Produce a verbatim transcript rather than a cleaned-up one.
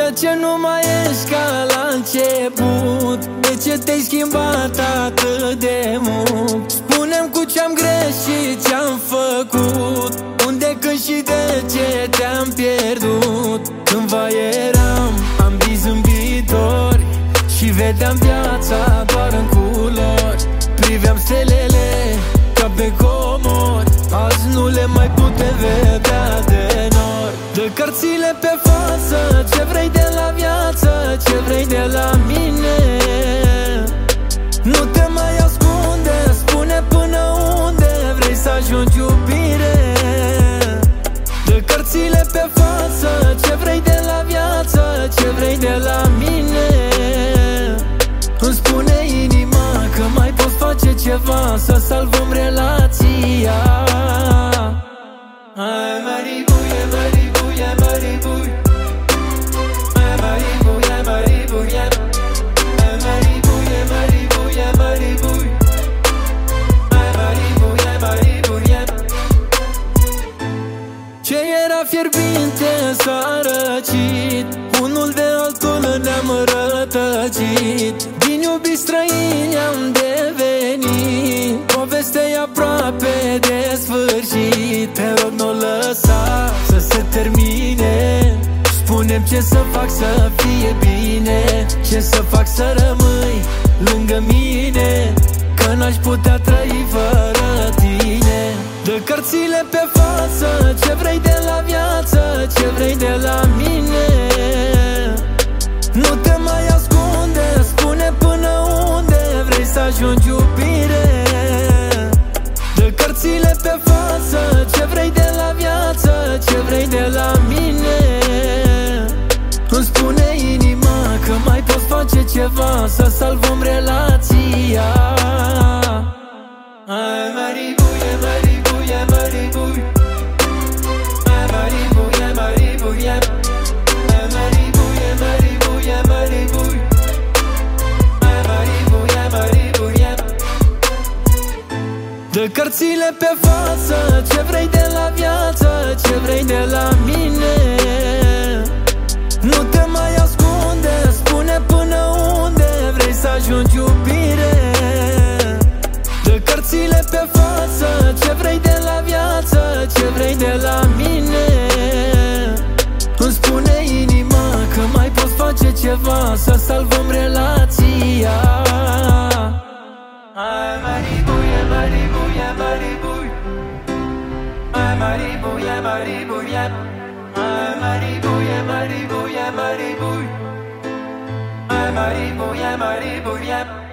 De ce nu mai ești ca la început? De ce te-ai schimbat atât de mult? Spune-mi cu ce-am greșit, ce-am făcut, unde, când și de ce te-am pierdut. Cândva eram ambii zâmbitori și vedeam viața doar în culori. Priveam stelele ca pe comori, azi nu le mai putem vedea de nori. Dă cărțile pe față, ce vrei de la viață, ce vrei de la mine. Nu te mai ascunde, spune până unde vrei să ajungi, iubire. Dă cărțile pe față, ce vrei de la viață, ce vrei de la mine. Îmi spune inima că mai poți face ceva să salvăm relația. Ai maribuie, maribuie, maribuie, ai maribuie, maribuie, ai maribuie, maribuie, maribuie, ai maribuie, maribuie. Ce era fierbinte s-a răcit, unul de altul ne-am rătăcit. Din iubiți străini am devenit, povestea e aproape de sfârșit. Te rog, n-o lăsa să se termine, spune-mi ce să fac să fie bine, ce să fac să rămâi lângă mine, că n-aș putea trăi fără tine. Dă cărțile pe față, ce vrei de la viață, ce vrei de la mine. Nu te mai ascunde, spune până unde vrei să ajungi, iubire. Dă cărțile pe față, ce vrei de la viață, ce vrei de la mine. Îmi spune inima că mai poți face ceva să salvăm relația. Ai maribuie, maribuie, maribuie, ai maribuie, maribuie, ai maribuie, maribuie, maribuie, ai maribuie, maribuie. Dă cărțile pe față, ce vrei de la viață, ce vrei de la mine. Nu te mai ascunde, spune până unde vrei să ajungi, iubire. Dă cărțile pe față, ce vrei de la viață, ce vrei de la mine. Îmi spune inima că mai poți face ceva să salvăm relația. Ai maribuie, maribuie, maribuie, ai maribuie, maribuie, ai maribuie, maribuie, maribuie, ai maribuie, maribuie.